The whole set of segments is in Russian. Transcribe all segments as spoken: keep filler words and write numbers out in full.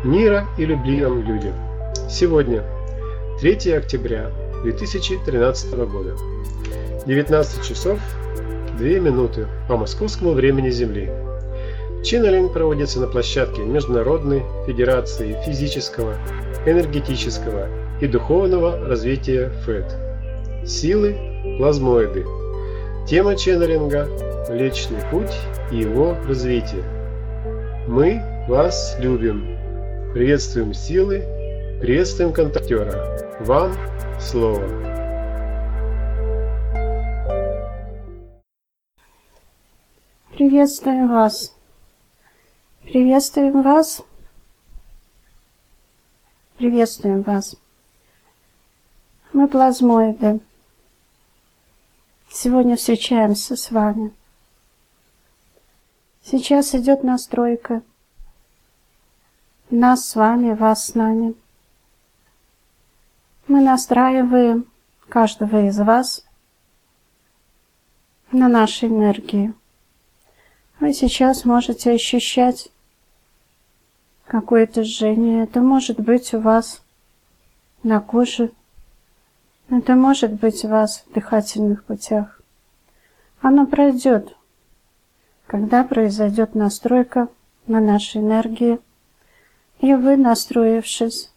Мира и любви нам людям. Сегодня, третьего октября две тысячи тринадцатого года, девятнадцать часов две минуты по московскому времени Земли. Ченнелинг проводится на площадке Международной Федерации Физического, Энергетического и Духовного Развития ФЭД. Силы плазмоиды. Тема ченнелинга – Млечный Путь и его развитие. Мы вас любим. Приветствуем силы, приветствуем контактера. Вам слово. Приветствуем вас. Приветствуем вас. Приветствуем вас. Мы плазмоиды. Сегодня встречаемся с вами. Сейчас идет настройка. Нас с вами, вас с нами. Мы настраиваем каждого из вас на наши энергии. Вы сейчас можете ощущать какое-то жжение. Это может быть у вас на коже. Это может быть у вас в дыхательных путях. Оно пройдет, когда произойдет настройка на наши энергии. И вы, настроившись,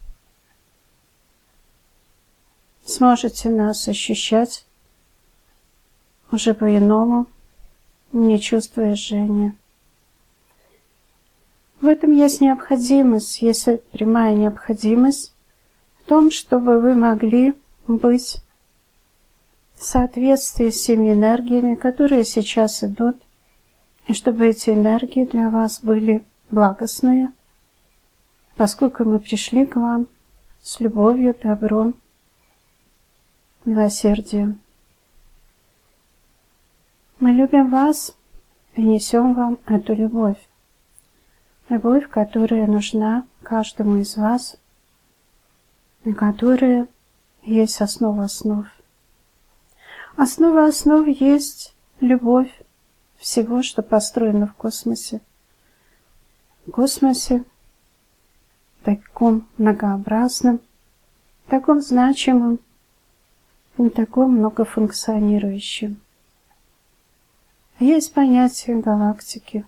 сможете нас ощущать уже по-иному, не чувствуя жжения. В этом есть необходимость, есть прямая необходимость в том, чтобы вы могли быть в соответствии с теми энергиями, которые сейчас идут, и чтобы эти энергии для вас были благостные, поскольку мы пришли к вам с любовью, добром, милосердием. Мы любим вас и несем вам эту любовь. Любовь, которая нужна каждому из вас, и которая есть основа основ. Основа основ есть любовь всего, что построено в космосе. В космосе таком многообразном, таком значимом и таком многофункционирующем. Есть понятие галактики.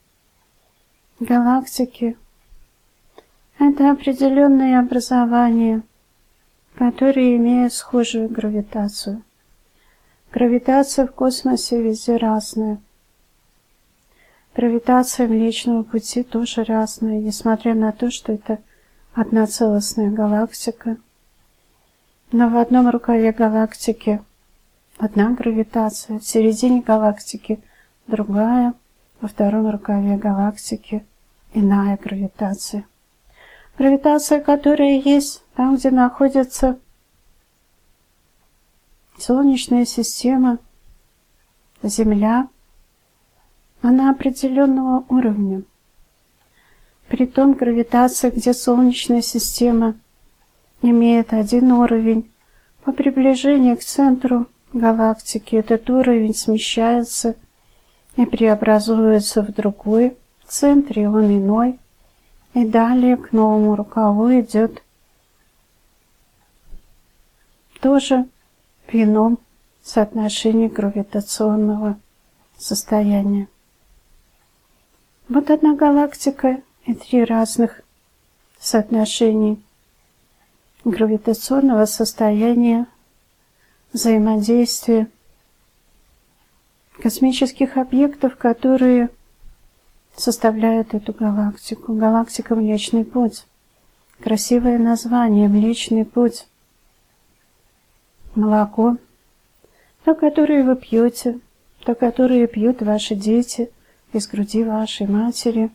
Галактики – это определенные образования, которые имеют схожую гравитацию. Гравитация в космосе везде разная. Гравитация Млечного Пути тоже разная, несмотря на то, что это одна целостная галактика. Но в одном рукаве галактики одна гравитация, в середине галактики другая, во втором рукаве галактики иная гравитация. Гравитация, которая есть там, где находится Солнечная система, Земля, она определенного уровня. Притом гравитация, где Солнечная система имеет один уровень, по приближению к центру галактики этот уровень смещается и преобразуется в другой. В центре он иной. И далее к новому рукаву идет тоже в ином соотношении гравитационного состояния. Вот одна галактика и три разных соотношений гравитационного состояния, взаимодействия космических объектов, которые составляют эту галактику. Галактика Млечный Путь. Красивое название — Млечный Путь. Молоко, то, которое вы пьете, то, которое пьют ваши дети из груди вашей матери,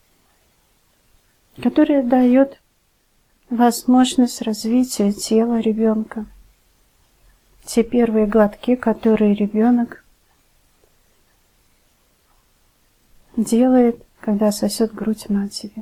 которое дает возможность развития тела ребенка. Те первые глотки, которые ребенок делает, когда сосет грудь матери.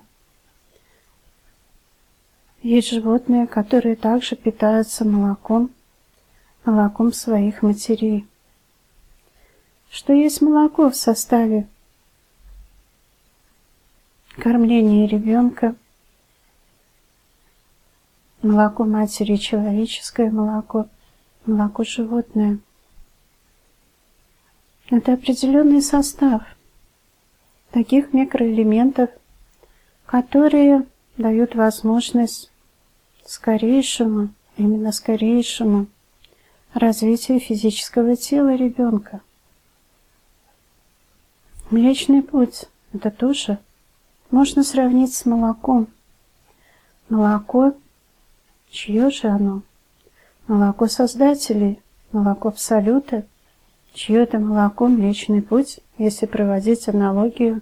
Есть животные, которые также питаются молоком, молоком своих матерей. Что есть молоко в составе кормления ребенка, молоко матери человеческое молоко, молоко животное. Это определенный состав таких микроэлементов, которые дают возможность скорейшему, именно скорейшему развитию физического тела ребенка. Млечный путь – это тоже можно сравнить с молоком. Молоко, чье же оно? Молоко Создателей, молоко Абсолюта, чье это молоко, Млечный путь, если проводить аналогию.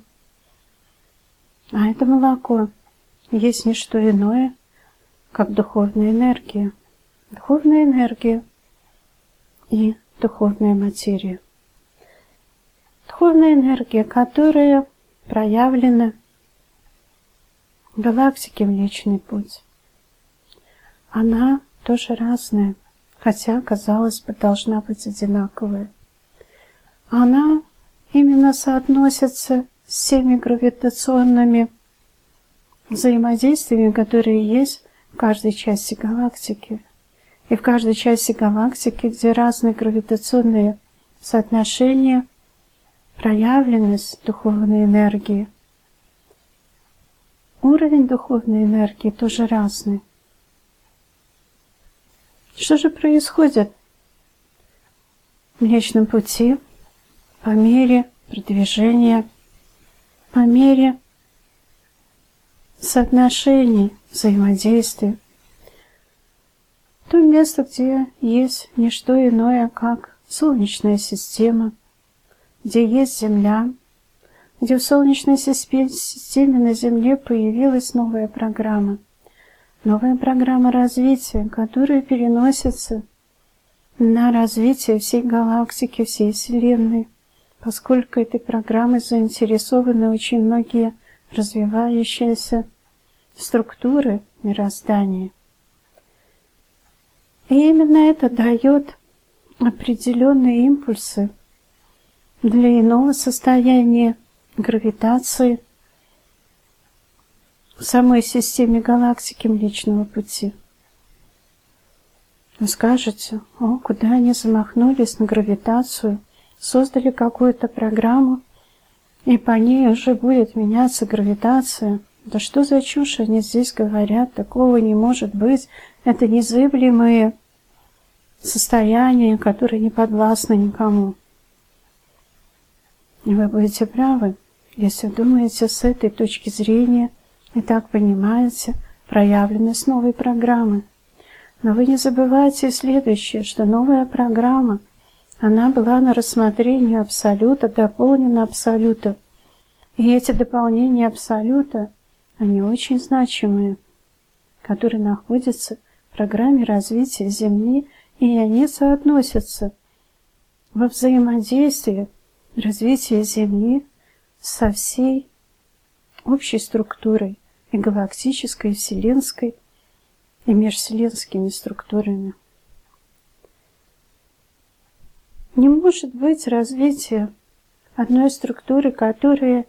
А это молоко есть не что иное, как духовная энергия. Духовная энергия и духовная материя. Духовная энергия, которая проявлена в галактике Млечный путь. Она тоже разная, хотя, казалось бы, должна быть одинаковая. Она именно соотносится с всеми гравитационными взаимодействиями, которые есть в каждой части галактики. И в каждой части галактики, где разные гравитационные соотношения, проявленность духовной энергии, уровень духовной энергии тоже разный. Что же происходит в Млечном пути по мере продвижения, по мере соотношений, взаимодействия? То место, где есть не что иное, как Солнечная система, где есть Земля, где в Солнечной системе на Земле появилась новая программа. Новая программа развития, которая переносится на развитие всей галактики, всей Вселенной, поскольку этой программой заинтересованы очень многие развивающиеся структуры мироздания. И именно это дает определенные импульсы для иного состояния гравитации в самой системе галактики Млечного пути. Вы скажете: о, куда они замахнулись на гравитацию, создали какую-то программу, и по ней уже будет меняться гравитация. Да что за чушь они здесь говорят? Такого не может быть. Это незыблемые состояния, которые не подвластны никому. И вы будете правы, если думаете с этой точки зрения и так понимаете проявленность новой программы. Но вы не забывайте следующее, что новая программа, она была на рассмотрении Абсолюта, дополнена Абсолютом. И эти дополнения Абсолюта, они очень значимые, которые находятся в программе развития Земли, и они соотносятся во взаимодействии развития Земли со всей общей структурой и галактической, и вселенской, и межвселенскими структурами. Не может быть развития одной структуры, которая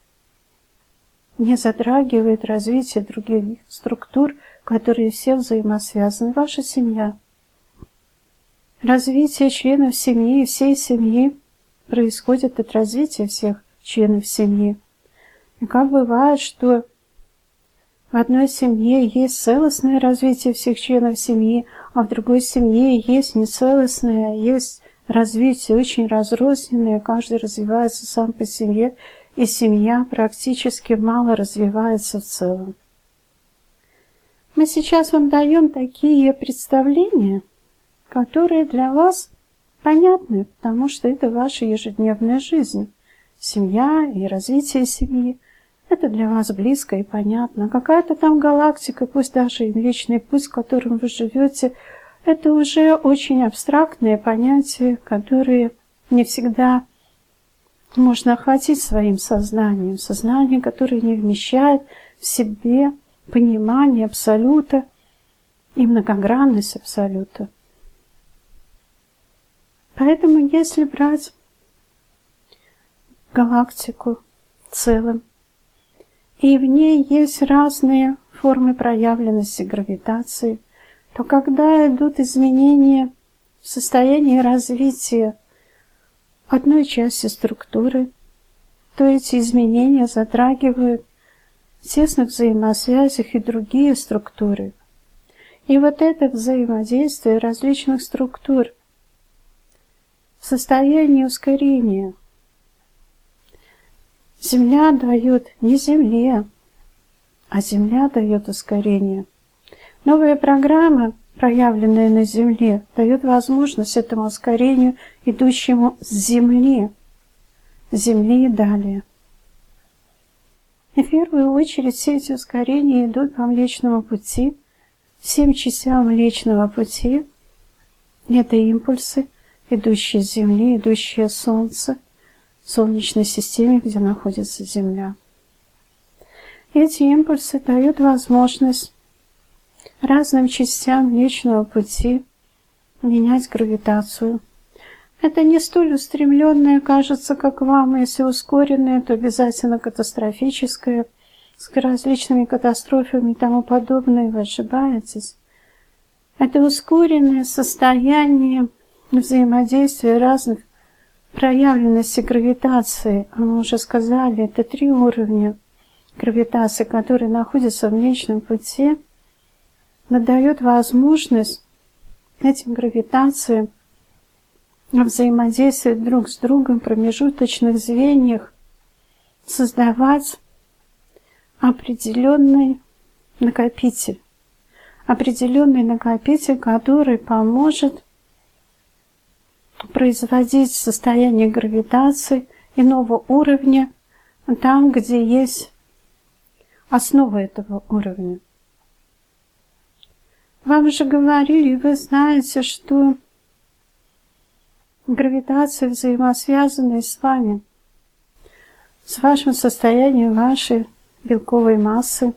не затрагивает развитие других структур, которые все взаимосвязаны. Ваша семья. Развитие членов семьи и всей семьи происходит от развития всех членов семьи. И как бывает, что в одной семье есть целостное развитие всех членов семьи, а в другой семье есть нецелостное, есть развитие очень разрозненное, каждый развивается сам по себе, и семья практически мало развивается в целом. Мы сейчас вам даем такие представления, которые для вас понятны, потому что это ваша ежедневная жизнь. Семья и развитие семьи – это для вас близко и понятно. Какая-то там галактика, пусть даже и Млечный путь, в котором вы живете, это уже очень абстрактные понятия, которые не всегда можно охватить своим сознанием. Сознание, которое не вмещает в себе понимание Абсолюта и многогранность Абсолюта. Поэтому, если брать галактику в целом, и в ней есть разные формы проявленности гравитации, то когда идут изменения в состоянии развития одной части структуры, то эти изменения затрагивают в тесных взаимосвязях и другие структуры. И вот это взаимодействие различных структур в состоянии ускорения Земля дает не Земле, а Земля дает ускорение. Новая программа, проявленная на Земле, дает возможность этому ускорению, идущему с Земли, с Земли и далее. И в первую очередь все эти ускорения идут по Млечному пути, всем частям Млечного пути. Это импульсы, идущие с Земли, идущие с Солнца, в Солнечной системе, где находится Земля. Эти импульсы дают возможность разным частям Млечного пути менять гравитацию. Это не столь устремленное, кажется, как вам, если ускоренное, то обязательно катастрофическое, с различными катастрофами и тому подобное, вы ошибаетесь. Это ускоренное состояние взаимодействия разных проявленностей гравитации. Мы уже сказали, это три уровня гравитации, которые находятся в Млечном пути, дает возможность этим гравитациям взаимодействовать друг с другом в промежуточных звеньях, создавать определенный накопитель. Определенный накопитель, который поможет производить состояние гравитации иного уровня там, где есть основа этого уровня. Вам же говорили, вы знаете, что гравитация взаимосвязана с вами, с вашим состоянием вашей белковой массы.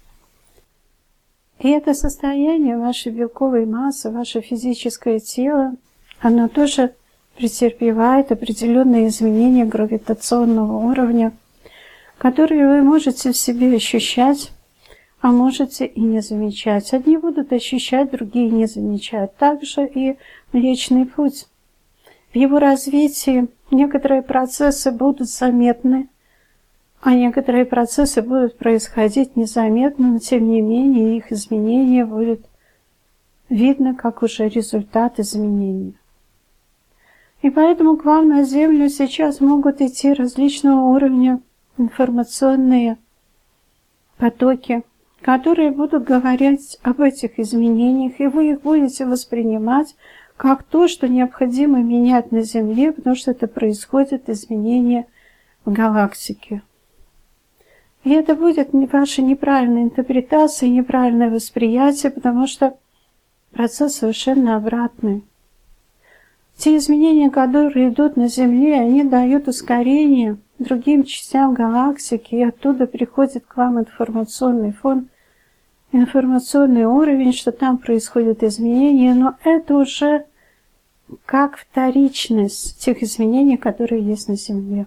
И это состояние вашей белковой массы, ваше физическое тело, оно тоже претерпевает определенные изменения гравитационного уровня, которые вы можете в себе ощущать, а можете и не замечать. Одни будут ощущать, другие не замечать. Также и Млечный путь. В его развитии некоторые процессы будут заметны, а некоторые процессы будут происходить незаметно, но тем не менее их изменение будет видно как уже результат изменения. И поэтому к вам на Землю сейчас могут идти различного уровня информационные потоки, которые будут говорить об этих изменениях, и вы их будете воспринимать как то, что необходимо менять на Земле, потому что это происходит изменение в галактике. И это будет ваша неправильная интерпретация, неправильное восприятие, потому что процесс совершенно обратный. Те изменения, которые идут на Земле, они дают ускорение другим частям галактики, и оттуда приходит к вам информационный фон, информационный уровень, что там происходят изменения, но это уже как вторичность тех изменений, которые есть на Земле.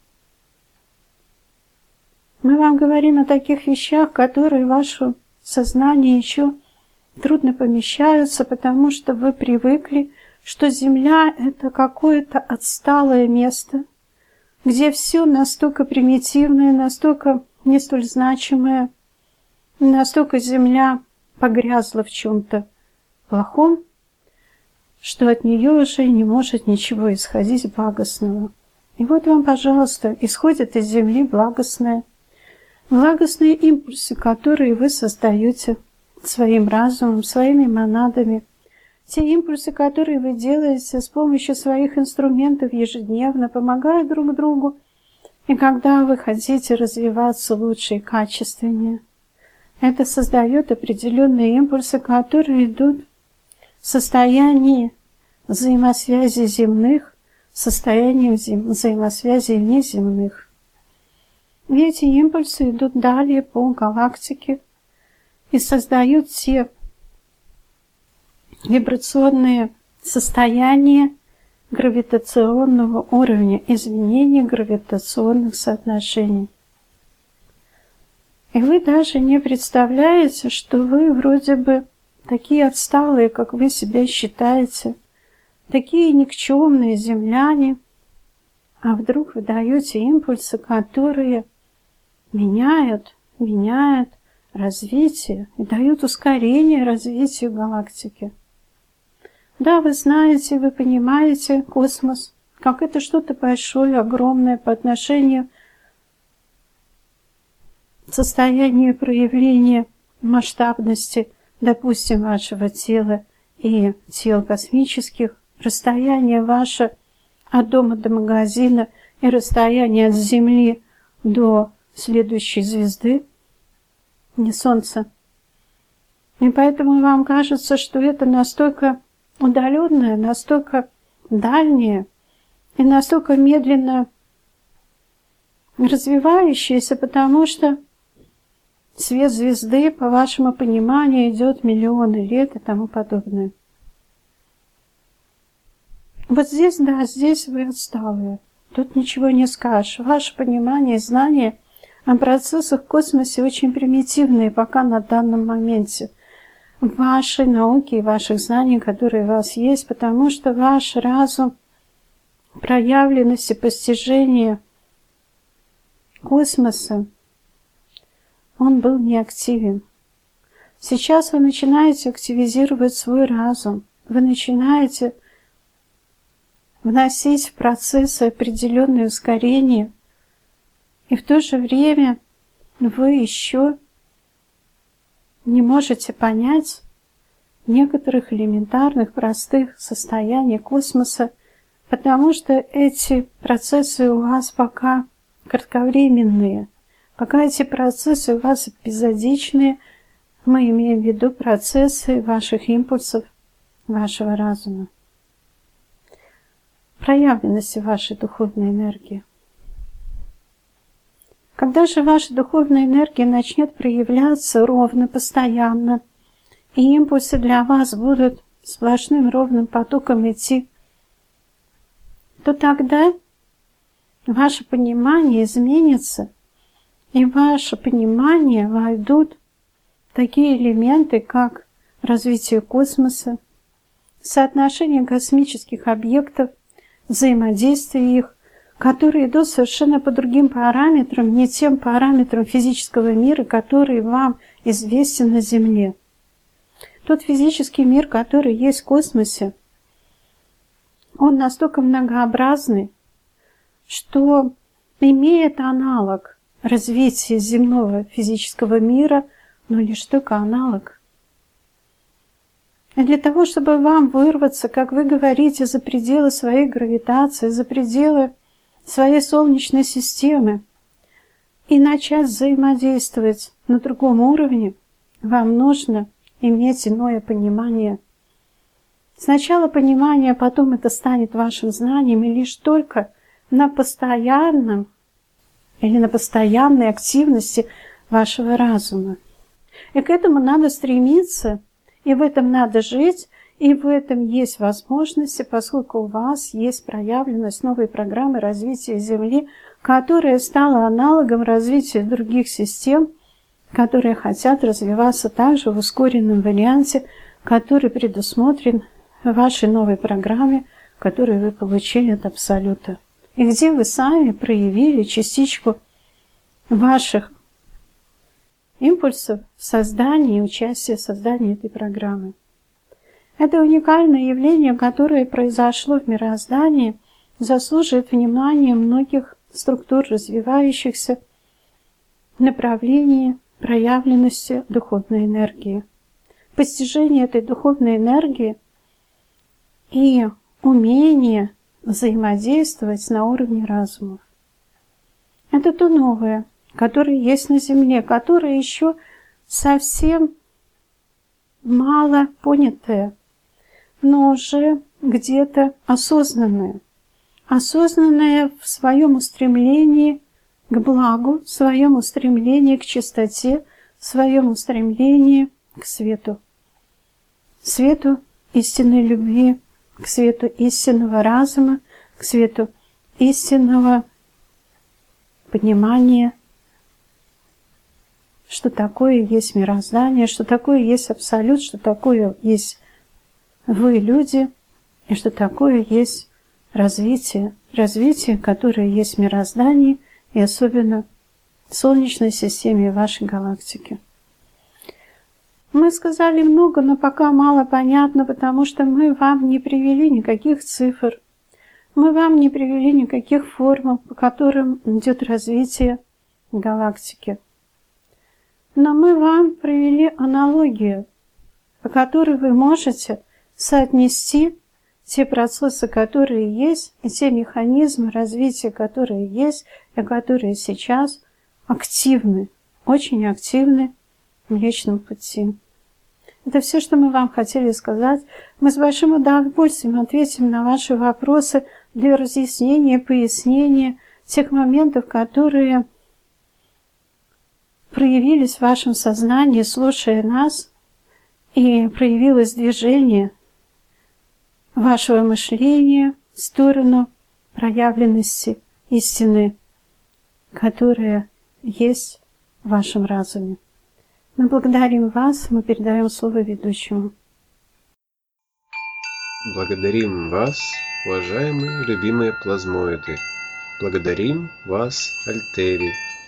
Мы вам говорим о таких вещах, которые в ваше сознание еще трудно помещаются, потому что вы привыкли, что Земля — это какое-то отсталое место, где все настолько примитивное, настолько не столь значимое, настолько Земля погрязла в чем-то плохом, что от нее уже не может ничего исходить благостного. И вот вам, пожалуйста, исходит из Земли благостное, благостные импульсы, которые вы создаете своим разумом, своими монадами, те импульсы, которые вы делаете с помощью своих инструментов ежедневно, помогают друг другу, и когда вы хотите развиваться лучше и качественнее, это создает определенные импульсы, которые идут в состоянии взаимосвязи земных, в состоянии вза- взаимосвязи внеземных. И эти импульсы идут далее по галактике и создают те вибрационные состояния гравитационного уровня, изменения гравитационных соотношений. И вы даже не представляете, что вы вроде бы такие отсталые, как вы себя считаете, такие никчемные земляне, а вдруг вы даете импульсы, которые меняют, меняют развитие и дают ускорение развитию галактики. Да, вы знаете, вы понимаете космос, как это что-то большое, огромное по отношению к состоянию проявления масштабности, допустим, вашего тела и тел космических, расстояние ваше от дома до магазина и расстояние от Земли до следующей звезды, не Солнца. И поэтому вам кажется, что это настолько удаленное, настолько дальнее и настолько медленно развивающееся, потому что свет звезды, по вашему пониманию, идет миллионы лет и тому подобное. Вот здесь, да, здесь вы отсталые. Тут ничего не скажешь. Ваше понимание и знание о процессах в космосе очень примитивные пока на данном моменте. Вашей науки и ваших знаний, которые у вас есть, потому что ваш разум, проявленность и постижение космоса, он был неактивен. Сейчас вы начинаете активизировать свой разум, вы начинаете вносить в процессы определенные ускорения, и в то же время вы еще не можете понять некоторых элементарных, простых состояний космоса, потому что эти процессы у вас пока кратковременные, пока эти процессы у вас эпизодичные, мы имеем в виду процессы ваших импульсов, вашего разума, проявленности вашей духовной энергии. Когда же ваша духовная энергия начнет проявляться ровно, постоянно, и импульсы для вас будут сплошным ровным потоком идти, то тогда ваше понимание изменится, и в ваше понимание войдут такие элементы, как развитие космоса, соотношение космических объектов, взаимодействие их, которые идут совершенно по другим параметрам, не тем параметрам физического мира, который вам известен на Земле. Тот физический мир, который есть в космосе, он настолько многообразный, что имеет аналог развития земного физического мира, но лишь только аналог. И для того, чтобы вам вырваться, как вы говорите, за пределы своей гравитации, за пределы своей Солнечной системы и начать взаимодействовать на другом уровне, вам нужно иметь иное понимание. Сначала понимание, потом это станет вашим знанием, и лишь только на постоянном или на постоянной активности вашего разума. И к этому надо стремиться, и в этом надо жить, и в этом есть возможности, поскольку у вас есть проявленность новой программы развития Земли, которая стала аналогом развития других систем, которые хотят развиваться также в ускоренном варианте, который предусмотрен в вашей новой программе, которую вы получили от Абсолюта. И где вы сами проявили частичку ваших импульсов в создании и участии в создании этой программы. Это уникальное явление, которое произошло в мироздании, заслуживает внимания многих структур развивающихся в направлении проявленности духовной энергии. Постижение этой духовной энергии и умение взаимодействовать на уровне разумов. Это то новое, которое есть на Земле, которое еще совсем мало понятое, но уже где-то осознанное. Осознанное в своем устремлении к благу, в своем устремлении к чистоте, в своем устремлении к свету. Свету истинной любви, к свету истинного разума, к свету истинного понимания, что такое есть мироздание, что такое есть Абсолют, что такое есть вы, люди, и что такое есть развитие, развитие, которое есть в мироздании, и особенно в Солнечной системе вашей галактики. Мы сказали много, но пока мало понятно, потому что мы вам не привели никаких цифр, мы вам не привели никаких формул, по которым идет развитие галактики. Но мы вам привели аналогию, по которой вы можете соотнести те процессы, которые есть, и те механизмы развития, которые есть, и которые сейчас активны, очень активны в Млечном Пути. Это все, что мы вам хотели сказать. Мы с большим удовольствием ответим на ваши вопросы для разъяснения, пояснения тех моментов, которые проявились в вашем сознании, слушая нас, и проявилось движение вашего мышления в сторону проявленности истины, которая есть в вашем разуме. Мы благодарим вас, мы передаем слово ведущему. Благодарим вас, уважаемые любимые плазмоиды. Благодарим вас, Альтери.